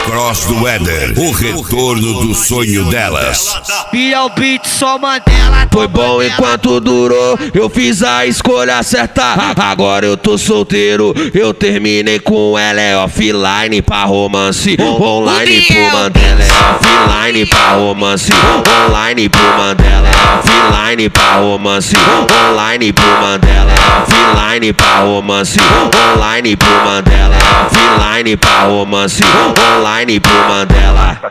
Cross do Éder, o retorno do sonho delas. Biel Beat, só Mandela. Foi bom enquanto durou, eu fiz a escolha certa. Agora eu tô solteiro, eu terminei com ela. É offline pra romance, online pro Mandela. É offline pra romance, online pro Mandela. É offline pra romance, online pro Mandela. É offline pra romance, online pro Mandela. É offline pra romance, online pro Mandela.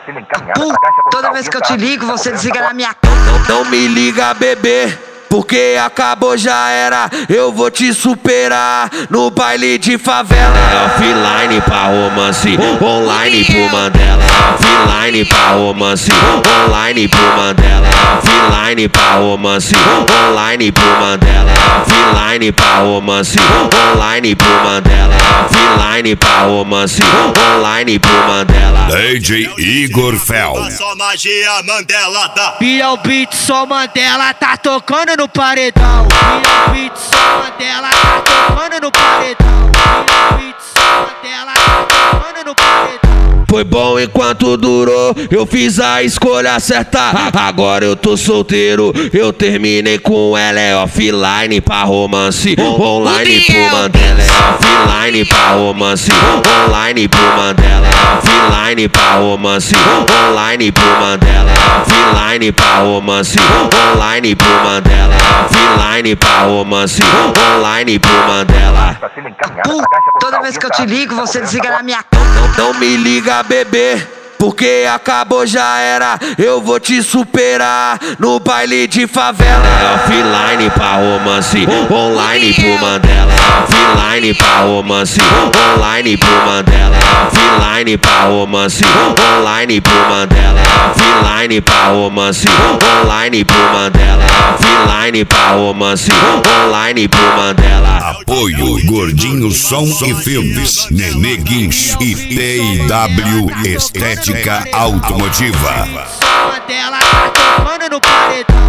Toda vez que eu te ligo, você desliga na minha cara. Não me liga, bebê, porque acabou, já era. Eu vou te superar no baile de favela. É offline pra romance, online pro Mandela. Offline pra romance, online pro Mandela. Offline pra romance, online pro Mandela. Offline pra romance, online pro Mandela. Offline pra romance, online pro Mandela. DJ Igor Fel. Só magia Mandela dá. Biel Beat, só Mandela tá tocando no paredão. Biel Beat, só Mandela tá tocando no paredão. Biel Beat, só Mandela tá tocando no paredão. Foi bom enquanto durou, eu fiz a escolha certa. Agora eu tô solteiro, eu terminei com ela. É offline pra romance, online pro Mandela. É offline pra romance, online pro Mandela. É offline pra romance, online pro Mandela. É offline pra romance, online pro Mandela. É offline pra romance, online pro Mandela. Toda vez que eu te ligo, você desliga na minha cara. Não me liga, bebê, porque acabou, já era. Eu vou te superar no baile de favela. É offline pra romance, online pro Mandela. Offline pra romance, online pro Mandela. Offline pra romance, online pro Mandela. Offline pra romance, online pro Mandela. Offline pra romance, online pro Mandela. Apoio Gordinho Som e Filmes, Nenê Guincho e TIW Estética Automotiva. Mandela tá tocando no paredão.